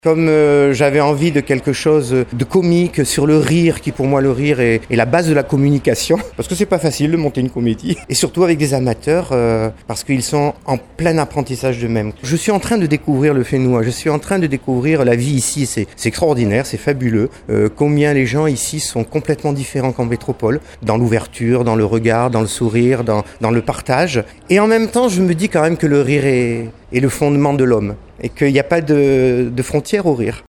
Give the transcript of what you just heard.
Comme j'avais envie de quelque chose de comique sur le rire, qui pour moi le rire est la base de la communication, parce que c'est pas facile de monter une comédie, et surtout avec des amateurs, parce qu'ils sont en plein apprentissage d'eux-mêmes. Je suis en train de découvrir le Fénois, je suis en train de découvrir la vie ici, c'est extraordinaire, c'est fabuleux, combien les gens ici sont complètement différents qu'en métropole, dans l'ouverture, dans le regard, dans le sourire, dans le partage, et en même temps je me dis quand même que le rire est le fondement de l'homme, et qu'il n'y a pas de frontière au rire.